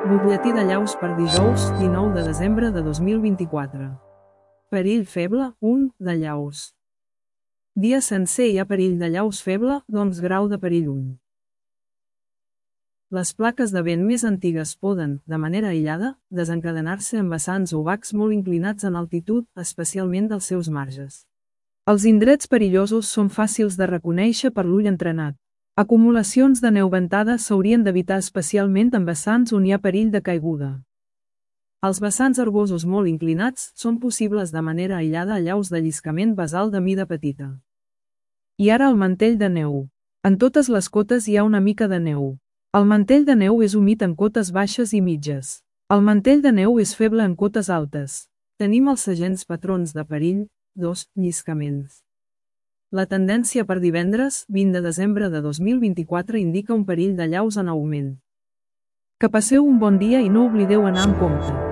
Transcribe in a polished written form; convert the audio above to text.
Butlletí de llaus per dijous, 19 de desembre de 2024. Perill feble, 1, de llaus. Dia sencer hi ha perill de llaus feble, doncs grau de perill 1. Les plaques de vent més antigues poden, de manera aïllada, desencadenar-se en vessants obacs molt inclinats en altitud, especialment dels seus marges. Els indrets perillosos són fàcils de reconèixer per l'ull entrenat. Acumulacions de neu ventada s'haurien d'evitar especialment en vessants on hi ha perill de caiguda. Els vessants herbosos molt inclinats són possibles de manera aïllada a llaus de lliscament basal de mida petita. I ara el mantell de neu. En totes les cotes hi ha una mica de neu. El mantell de neu és humit en cotes baixes i mitges. El mantell de neu és feble en cotes altes. Tenim els segents patrons de perill, 2, lliscaments. La tendència per divendres, 20 de desembre de 2024 indica un perill de llaus en augment. Que passeu un bon dia i no oblideu anar amb compte.